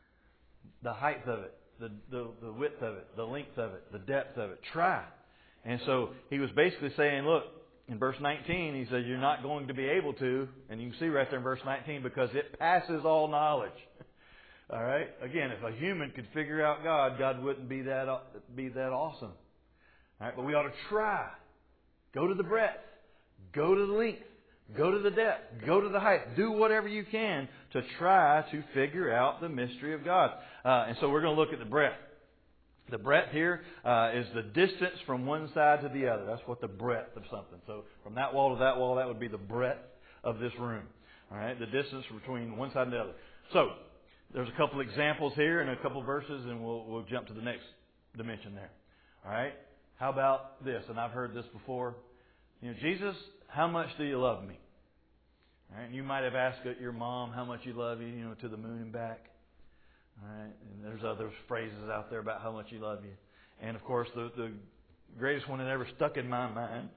[SPEAKER 1] The height of it, the, the, the width of it, the length of it, the depth of it. Try. And so he was basically saying, look, in verse nineteen, he says, you're not going to be able to, and you can see right there in verse nineteen, because it passes all knowledge. All right? Again, if a human could figure out God, God wouldn't be that, be that awesome. All right? But we ought to try. Go to the breadth. Go to the length. Go to the depth. Go to the height. Do whatever you can to try to figure out the mystery of God. Uh, and so we're going to look at the breadth. The breadth here uh, is the distance from one side to the other. That's what the breadth of something. So from that wall to that wall, that would be the breadth of this room. All right, the distance between one side and the other. So there's a couple examples here and a couple verses, and we'll we'll jump to the next dimension there. All right. How about this? And I've heard this before. You know, Jesus, how much do you love me? All right. And you might have asked your mom how much you love you, you know, to the moon and back. All right. And there's other phrases out there about how much you love you. And of course, the, the greatest one that ever stuck in my mind,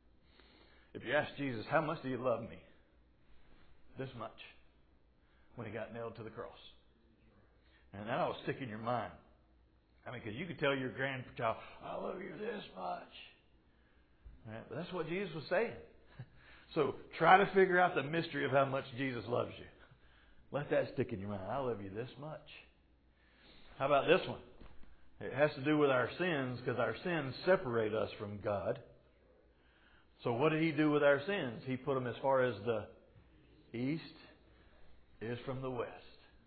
[SPEAKER 1] if you ask Jesus, how much do you love me? This much. When He got nailed to the cross. And that ought to stick in your mind. I mean, because you could tell your grandchild, I love you this much. All right, but that's what Jesus was saying. So try to figure out the mystery of how much Jesus loves you. Let that stick in your mind. I love you this much. How about this one? It has to do with our sins, because our sins separate us from God. So what did He do with our sins? He put them as far as the east is from the west.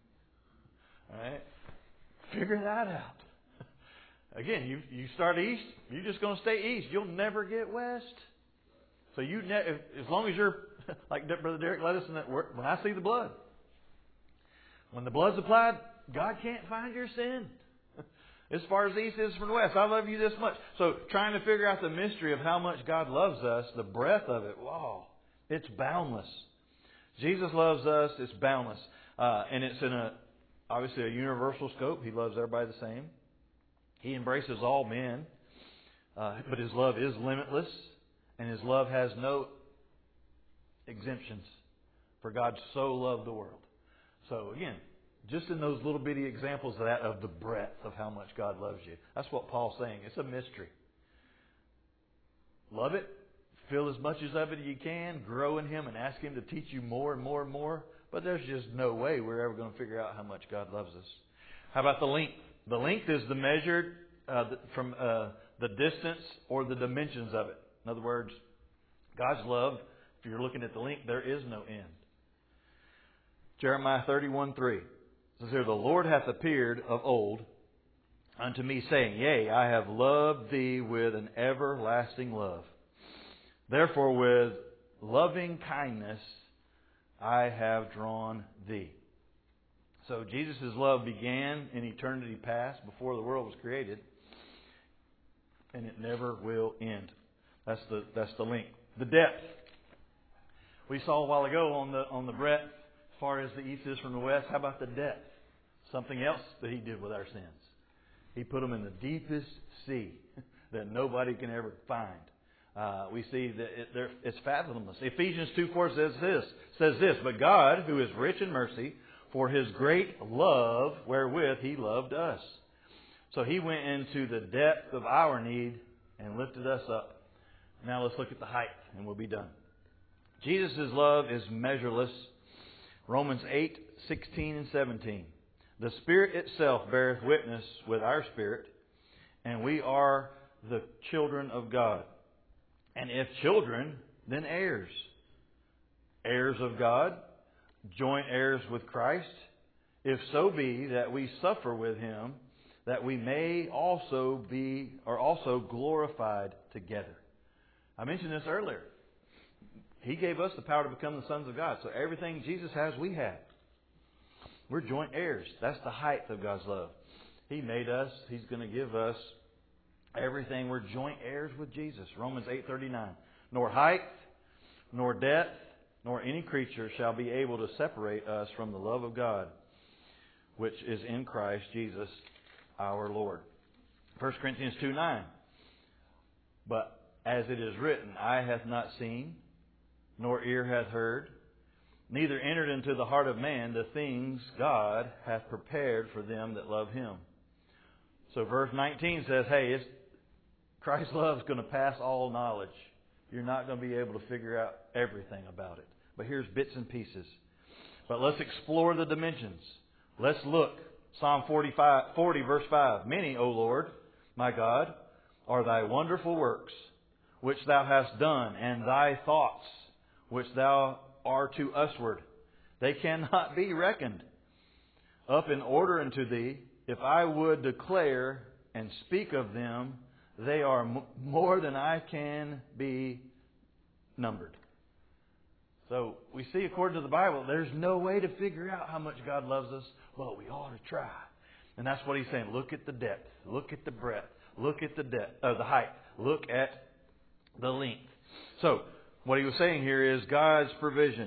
[SPEAKER 1] All right? Figure that out. Again, you you start east, you're just going to stay east. You'll never get west. So you, ne- as long as you're, like Brother Derek led us in that word, when I see the blood, when the blood's applied, God can't find your sin. As far as the east is from the west, I love you this much. So trying to figure out the mystery of how much God loves us, the breadth of it, wow, it's boundless. Jesus loves us, it's boundless. Uh, and it's in a, obviously a universal scope. He loves everybody the same. He embraces all men. Uh, but His love is limitless. And His love has no exemptions. For God so loved the world. So again, just in those little bitty examples of that, of the breadth of how much God loves you. That's what Paul's saying. It's a mystery. Love it. Feel as much as of it as you can. Grow in Him and ask Him to teach you more and more and more. But there's just no way we're ever going to figure out how much God loves us. How about the length? The length is the measured uh, from uh, the distance or the dimensions of it. In other words, God's love, if you're looking at the length, there is no end. Jeremiah thirty-one three says here, the Lord hath appeared of old unto me, saying, Yea, I have loved thee with an everlasting love. Therefore with loving kindness I have drawn thee. So Jesus' love began in eternity past, before the world was created. and it never will end. That's the that's the link. The depth. We saw a while ago on the on the breadth, as far as the east is from the west. How about the depth? Something else that He did with our sins. He put them in the deepest sea that nobody can ever find. Uh, we see that it, it's fathomless. Ephesians two four says this, says this, but God, who is rich in mercy, for His great love wherewith He loved us. So He went into the depth of our need and lifted us up. Now let's look at the height and we'll be done. Jesus' love is measureless. Romans eight sixteen and seventeen. The Spirit itself beareth witness with our spirit, and we are the children of God. And if children, then heirs. Heirs of God, joint heirs with Christ, if so be that we suffer with Him, that we may also be, or also glorified together. I mentioned this earlier. He gave us the power to become the sons of God. So everything Jesus has, we have. We're joint heirs. That's the height of God's love. He made us. He's going to give us everything. We're joint heirs with Jesus. Romans eight thirty-nine. Nor height, nor depth, nor any creature shall be able to separate us from the love of God, which is in Christ Jesus our Lord. First Corinthians two nine. But as it is written, eye hath not seen, nor ear hath heard, neither entered into the heart of man the things God hath prepared for them that love Him. So verse nineteen says, hey, it's, Christ's love is going to pass all knowledge. You're not going to be able to figure out everything about it. But here's bits and pieces. But let's explore the dimensions. Let's look. Psalm forty-five, forty verse five. Many, O Lord, my God, are Thy wonderful works, which Thou hast done, and Thy thoughts, which Thou are to usward. They cannot be reckoned. Up in order unto Thee, if I would declare and speak of them, they are m- more than I can be numbered. So we see, according to the Bible, there's no way to figure out how much God loves us, but we ought to try. And that's what He's saying. Look at the depth. Look at the breadth. Look at the depth, uh, the height. Look at the length. So what He was saying here is God's provision.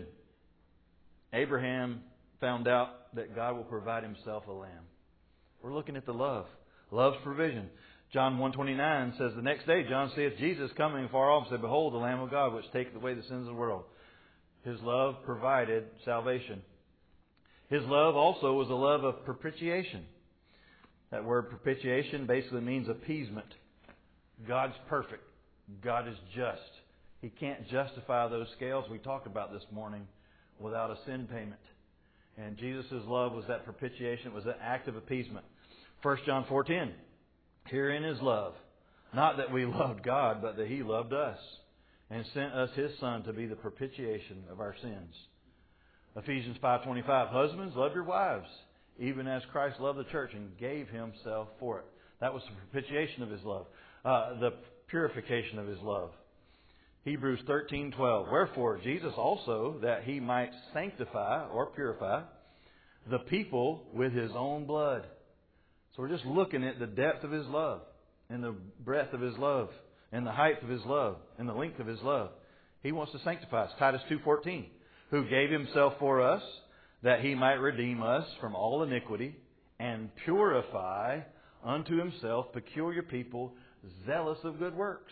[SPEAKER 1] Abraham found out that God will provide himself a lamb. We're looking at the love. Love's provision. John one twenty-nine says, the next day John seeth Jesus coming far off and said, behold, the Lamb of God, which taketh away the sins of the world. His love provided salvation. His love also was a love of propitiation. That word propitiation basically means appeasement. God's perfect. God is just. He can't justify those scales we talked about this morning without a sin payment. And Jesus' love was that propitiation. It was that act of appeasement. First John four ten. Herein is love. Not that we loved God, but that He loved us and sent us His Son to be the propitiation of our sins. Ephesians five twenty-five. Husbands, love your wives, even as Christ loved the church and gave Himself for it. That was the propitiation of His love. Uh, the purification of His love. Hebrews thirteen twelve. Wherefore Jesus also, that He might sanctify or purify the people with His own blood. So we're just looking at the depth of His love, and the breadth of His love, and the height of His love, and the length of His love. He wants to sanctify us. Titus two fourteen. Who gave Himself for us, that He might redeem us from all iniquity, and purify unto Himself peculiar people, zealous of good works.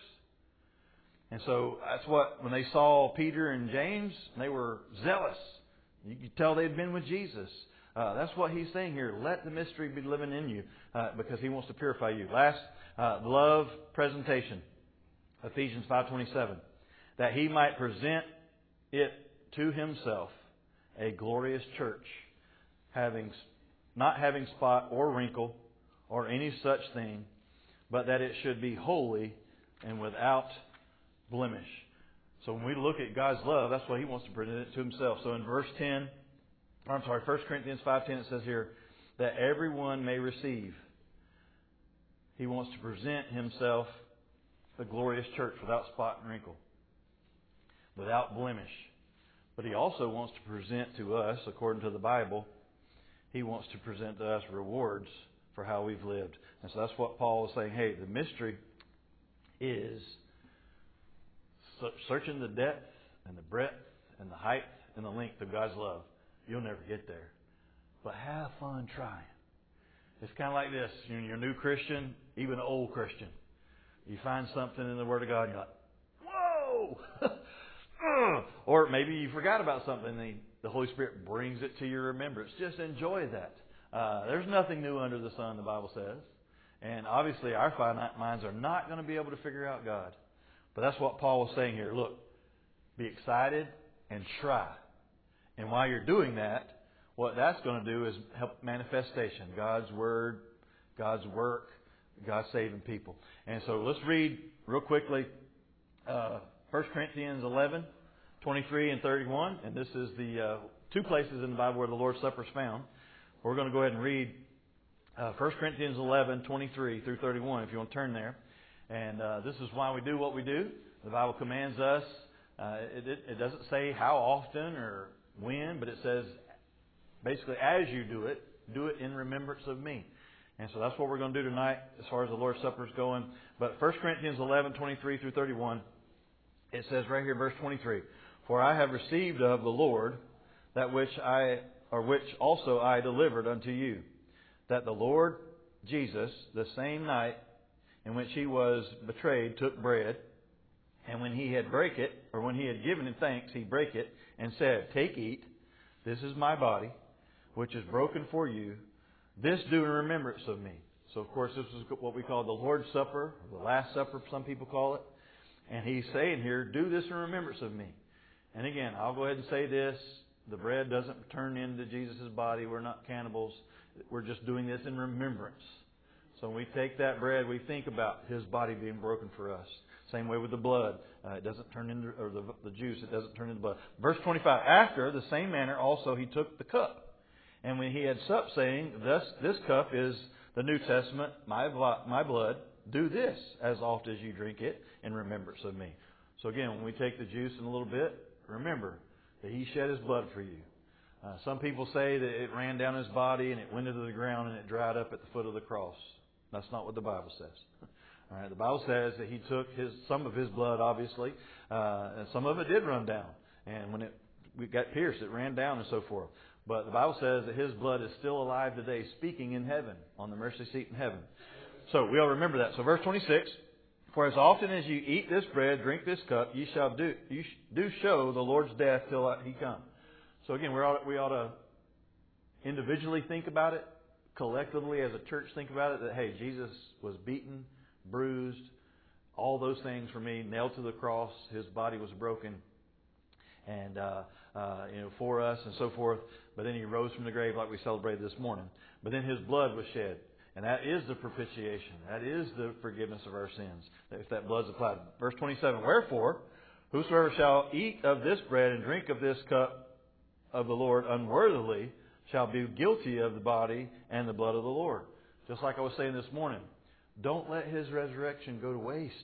[SPEAKER 1] And so that's what, when they saw Peter and James, they were zealous. You could tell they'd been with Jesus. Uh, that's what He's saying here. Let the mystery be living in you, uh, because He wants to purify you. Last, uh, love presentation. Ephesians five twenty-seven. That He might present it to Himself a glorious church, having not having spot or wrinkle or any such thing, but that it should be holy and without blemish. So when we look at God's love, that's what He wants to present it to Himself. So in verse ten, I'm sorry, First Corinthians five ten, it says here, that everyone may receive. He wants to present Himself a glorious church without spot and wrinkle, without blemish. But He also wants to present to us, according to the Bible, He wants to present to us rewards for how we've lived. And so that's what Paul is saying. Hey, the mystery is searching the depth and the breadth and the height and the length of God's love. You'll never get there. But have fun trying. It's kind of like this. You're a new Christian, even an old Christian. You find something in the Word of God and you're like, whoa! Or maybe you forgot about something and the Holy Spirit brings it to your remembrance. Just enjoy that. Uh, there's nothing new under the sun, the Bible says. And obviously our finite minds are not going to be able to figure out God. But that's what Paul was saying here. Look, be excited and try. And while you're doing that, what that's going to do is help manifestation. God's Word, God's work, God's saving people. And so let's read real quickly uh, First Corinthians eleven, twenty-three and thirty-one. And this is the uh, two places in the Bible where the Lord's Supper is found. We're going to go ahead and read uh, First Corinthians eleven, twenty-three through thirty-one, if you want to turn there. And uh, this is why we do what we do. The Bible commands us. Uh, it, it, it doesn't say how often or when, but it says basically as you do it, do it in remembrance of me. And so that's what we're going to do tonight as far as the Lord's Supper is going. But First Corinthians eleven, twenty-three through thirty-one, it says right here, verse twenty-three, "For I have received of the Lord that which I, or which also I delivered unto you, that the Lord Jesus, the same night in which he was betrayed, took bread, and when he had break it, or when he had given him thanks, he brake it, and said, Take, eat, this is my body, which is broken for you. This do in remembrance of me." So, of course, this is what we call the Lord's Supper, or the Last Supper, some people call it. And he's saying here, do this in remembrance of me. And again, I'll go ahead and say this. The bread doesn't turn into Jesus' body. We're not cannibals. We're just doing this in remembrance. So when we take that bread, we think about His body being broken for us. Same way with the blood. Uh, it doesn't turn into, or the, the juice, it doesn't turn into blood. Verse twenty-five, "After the same manner also He took the cup. And when He had supped, saying, Thus this cup is the New Testament, my, my blood. Do this as oft as you drink it in remembrance of me." So again, when we take the juice in a little bit, remember that He shed His blood for you. Uh, some people say that it ran down His body and it went into the ground and it dried up at the foot of the cross. That's not what the Bible says. All right, the Bible says that He took his some of His blood, obviously, uh, and some of it did run down. And when it we got pierced, it ran down and so forth. But the Bible says that His blood is still alive today, speaking in heaven, on the mercy seat in heaven. So we all remember that. So verse twenty-six, "For as often as you eat this bread, drink this cup, ye shall do you do show the Lord's death till He come." So again, we ought, we ought to individually think about it, collectively as a church think about it, that, hey, Jesus was beaten, bruised, all those things for me, nailed to the cross, His body was broken, and uh, uh, you know, for us and so forth. But then He rose from the grave like we celebrated this morning. But then His blood was shed. And that is the propitiation. That is the forgiveness of our sins, if that blood's applied. Verse twenty-seven, "Wherefore, whosoever shall eat of this bread and drink of this cup of the Lord unworthily shall be guilty of the body and the blood of the Lord." Just like I was saying this morning, don't let His resurrection go to waste.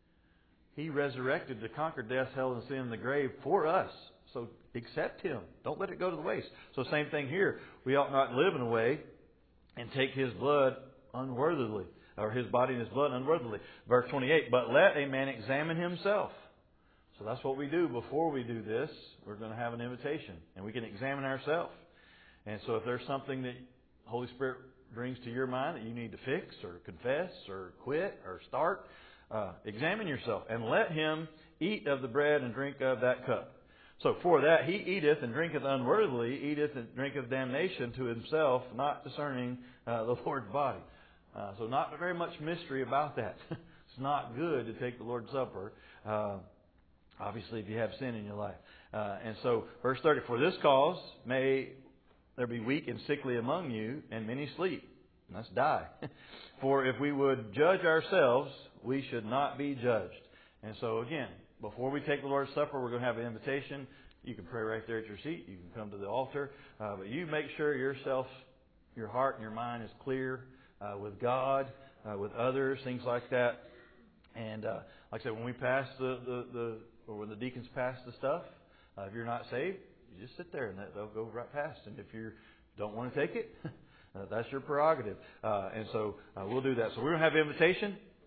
[SPEAKER 1] He resurrected to conquer death, hell, and sin in the grave for us. So accept Him. Don't let it go to the waste. So same thing here. We ought not live in a way and take His blood unworthily, or His body and His blood unworthily. Verse twenty-eight, "But let a man examine himself." So that's what we do before we do this. We're going to have an invitation, and we can examine ourselves. And so if there's something that the Holy Spirit brings to your mind that you need to fix or confess or quit or start, uh, examine yourself, and let him eat of the bread and drink of that cup. So for that he eateth and drinketh unworthily, eateth and drinketh damnation to himself, not discerning uh, the Lord's body. Uh, so not very much mystery about that. It's not good to take the Lord's Supper, uh, obviously if you have sin in your life. Uh, and so verse thirty, "For this cause may there be weak and sickly among you, and many sleep." And that's die. "For if we would judge ourselves, we should not be judged." And so again, before we take the Lord's Supper, we're going to have an invitation. You can pray right there at your seat. You can come to the altar. Uh, but you make sure yourself, your heart and your mind is clear uh, with God, uh, with others, things like that. And uh, like I said, when we pass the, the, the or when the deacons pass the stuff, uh, if you're not saved, you just sit there and they'll go right past. And if you don't want to take it, uh, that's your prerogative. Uh, and so uh, we'll do that. So we're going to have an invitation.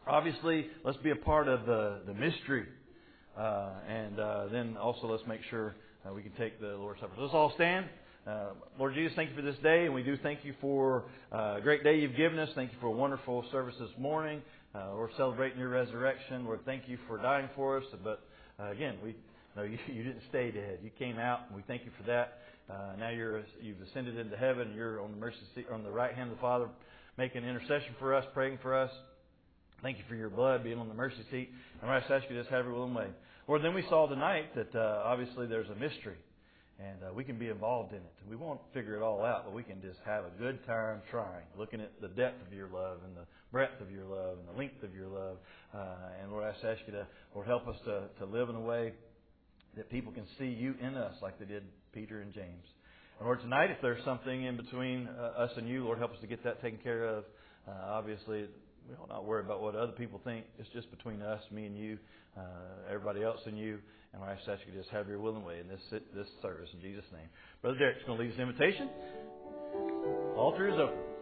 [SPEAKER 1] obviously, let's be a part of the, the mystery. Uh, and uh, then also let's make sure uh, we can take the Lord's Supper. So let's all stand. Uh, Lord Jesus, thank you for this day, and we do thank you for uh, a great day you've given us. Thank you for a wonderful service this morning. Uh, we're celebrating your resurrection. Lord, thank you for dying for us. But uh, again, we no, you, you didn't stay dead. You came out, and we thank you for that. Uh, now you're you've ascended into heaven. You're on the mercy seat, on the right hand of the Father, making intercession for us, praying for us. Thank you for your blood being on the mercy seat. And I just ask you to just have your will and way. Lord, then we saw tonight that uh, obviously there's a mystery. And uh, we can be involved in it. We won't figure it all out, but we can just have a good time trying, looking at the depth of your love and the breadth of your love and the length of your love. Uh, and Lord, I just ask you to, Lord, help us to, to live in a way that people can see you in us like they did Peter and James. And Lord, tonight, if there's something in between uh, us and you, Lord, help us to get that taken care of. Uh, obviously, we don't not worry about what other people think. It's just between us, me and you, uh, everybody else and you. And I just ask you to just have your will and way in this this service in Jesus' name. Brother Derek's going to lead us in invitation. Altar is open.